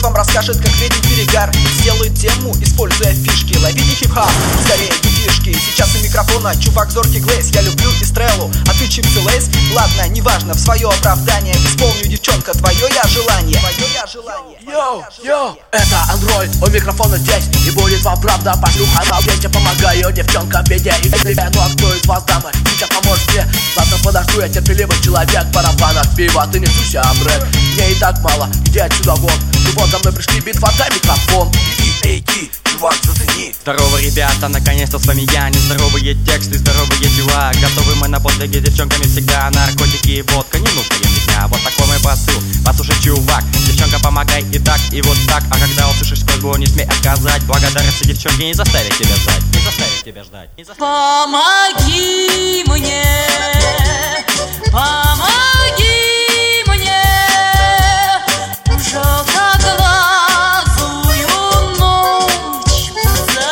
вам расскажет, как видеть перегар. Сделает тему, используя фишки. Ловите хип-хап, скорее детишки. Сейчас у микрофона чувак зоркий Глейс. Я люблю Эстреллу, а ты Чипсы Лейс. Ладно, неважно, в свое оправдание исполню, девчонка, твое я желание. Йоу, это Android, у микрофона здесь. И будет вам правда, пошлюха на вместе. Помогаю девчонкам в беде и в беде. Ну а кто из вас, дамы, сейчас поможет мне? Ладно, подожду, я терпеливый человек. Барабанах пива, ты не суйся, бред. Мне и так мало, иди отсюда вон. И вот за мной пришли, битва за микрофон. Иди, чувак, зацени. Здорово, ребята, наконец-то с вами я. Нездоровые тексты, здоровые дела. Готовы мы на подвиги, девчонками всегда. Наркотики и водка, не нужно им дня. Вот такой мой посыл, послушай, чувак. Девчонка, помогай и так, и вот так. А когда услышишь просьбу, не смей отказать. Благодарности девчонки не заставит тебя ждать. Не заставит тебя ждать. Помоги мне, помоги мне, желтоглазую ночь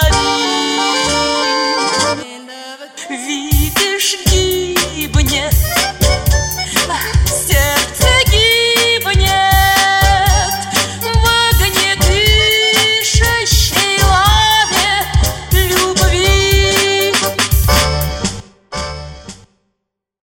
позови. Видишь, гибнет